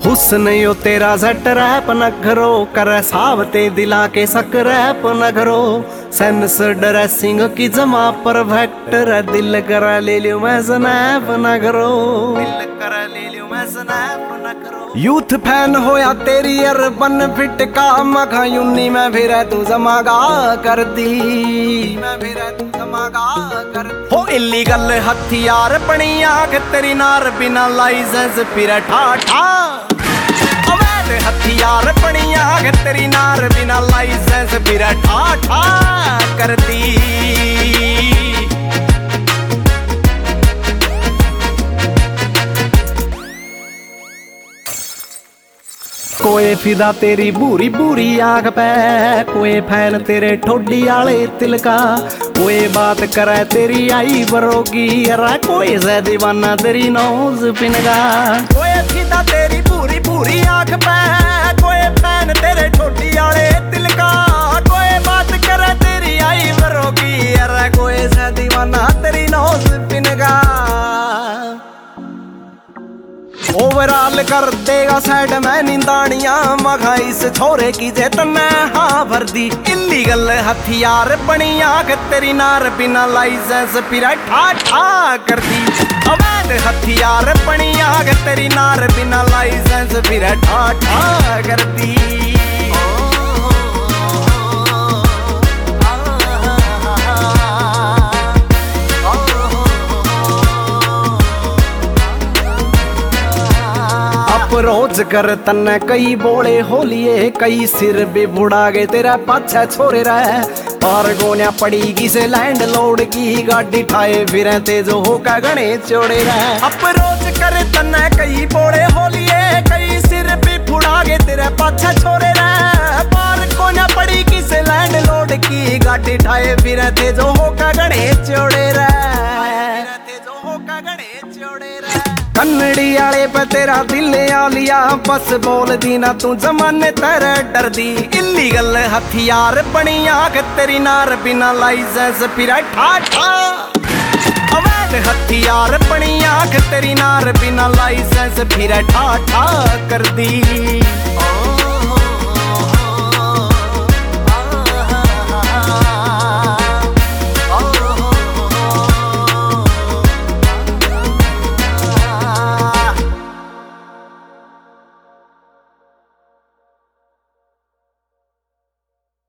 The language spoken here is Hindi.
हुस्न यो तेरा जट रैप नखरो करे सावते दिला के सक रैप नखरो सेंस ड्रेसिंग की जमा परफेक्ट रे दिल करा ले लियो मैं स्नैप नखरो दिल करा ले लियो मैं स्नैप नखरो यूथ फैन होया तेरी अर्बन फिट का मखा यूनी में फिर तू जमागा कर दी मैं फिर तू जमागा कर हो इलीगल हथियार पनी आंख तेरी नार बिना लाइसेंस फिर ठाठा अवैध हथियार पनी आंख तेरी नार बिना लाइसेंस फिर ठाठा कर दी कोई फिदा तेरी बुरी बुरी आंख पे कोई फैन तेरे ठोडी आले तिलका कोई बात करे तेरी आई बरोगी अरे कोई से दीवाना तेरी नौज पिनगा कोई फिदा तेरी बुरी बुरी आंख पे कोई फैन तेरे ठोडी आले तिलका कोई बात करे तेरी आई बरोगी अरे कोई से दीवाना तेरी नौज पिनगा ओवरऑल कर देगा साइड में निंदानिया मखा इस छोरे की जेतन हाँ भर दी इलीगल हथियार बनी आंख तेरी नार बिना लाइसेंस फिर ठाठा कर दी अवैध हथियार बनी आंख तेरी नार बिना लाइसेंस फिर ठाठा कर दी रोज कर तन्ने कई बोले होलिए कई सिर भी बुढ़ा गए तेरा पाछा छोरे रहे पार गोनिया पड़ीगी से लैंड लोड की गाड़ी ठाए फिर तेजो होका गणे चोड़े रहे अब रोज कर तन्ने कई बोले होलिए कई सिर भी बुढ़ा गए तेरा पाछा छोरे रहे पार गोनिया पड़ीगी से लैंड लोड की गाड़ी ठाए फिर तेजो होका गणे चोड़े रहे तेजो होका गणे चोड़े रहे कन्नड़ी आले पे तेरा दिल आ लिया बस बोल दी ना तू जमाने तेरे डर दी इलीगल हथियार बनी आंख तेरी नार बिना लाइसेंस फिर ठाठा अवैध हथियार बनी आंख तेरी नार बिना लाइसेंस फिर ठाठा कर दी